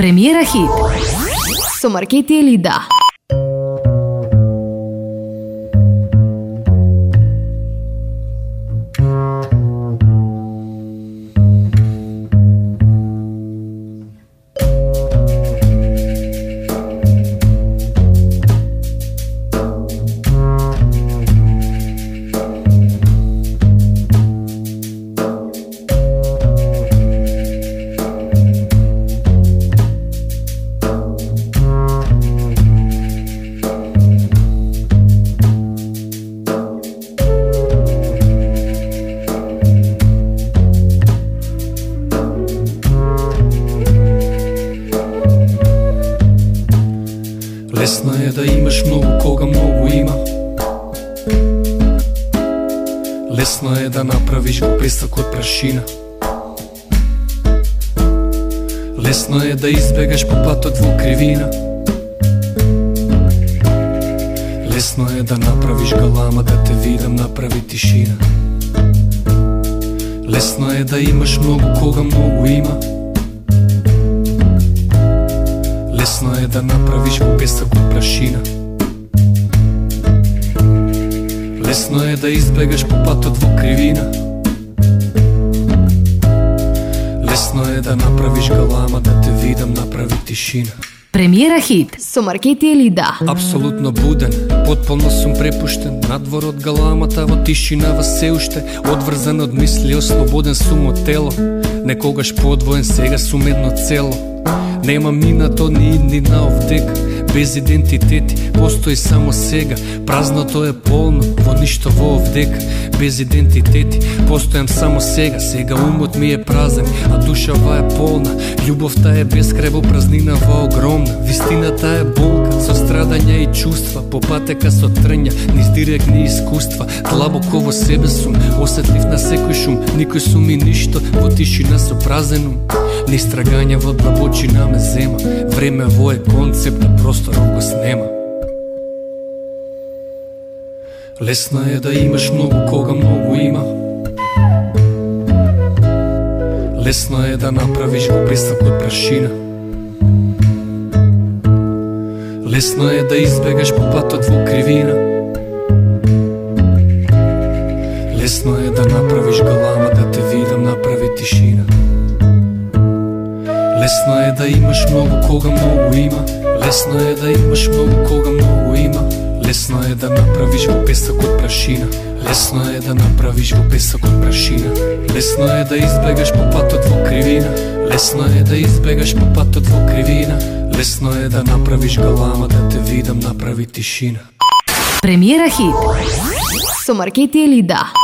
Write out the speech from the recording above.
Премиера хит со Маркети Елида. Лесно е да имаш многу кога многу има. Лесно е да направиш го песак од прашина. Лесно е да избегаш по патот во кривина. Лесно е да направиш галама, да те видам направи тишина. Лесно е да имаш многу кога многу има. Лесно е да направиш го песак од прашина. Лесно е да избегаш по патот во кривина. Лесно е да направиш галама, да те видам направи тишина. Премиера хит со Маркети Елида. Апсолутно буден, потполно сум препуштен. Надвор од галамата, во тишинава се уште. Одврзан од мисли, ослободен сум од тело. Некогаш подвоен, сега сум едно цело. Немам ни на то, ни на овдек. Без идентитети, постои само сега. Празното е полно, во ништо во овдек. Без идентитети, постојам само сега. Сега умот ми е празен, а душава е полна. Љубовта е безкрај во празнинава огромна. Вистината е болка, со страдања и чувства. По патека со трња, низ директни искуства. Длабоко во себе сум, осетлив на секој шум. Никој сум и ништо, во тишина со празен ум. Низ трагања во длабочина ме зема. Време во е концепт, а просторов го снема. Лесно е да имаш многу кога многу има. Лесно е да направиш го песак од прашина. Лесно е да избегаш по патот во кривина. Лесно е да направиш галама, да те видам направи тишина. Лесно е да имаш многу кога многу има. Лесно е да имаш многу кога многу има. Лесно е да направиш го песак од прашина. Лесно е да направиш го песак од прашина. Лесно е да избегаш по патот во кривина. Лесно е да избегаш по патот во кривина. Лесно е да направиш галама, да те видам направи тишина. Премиера хит со Маркети Елида.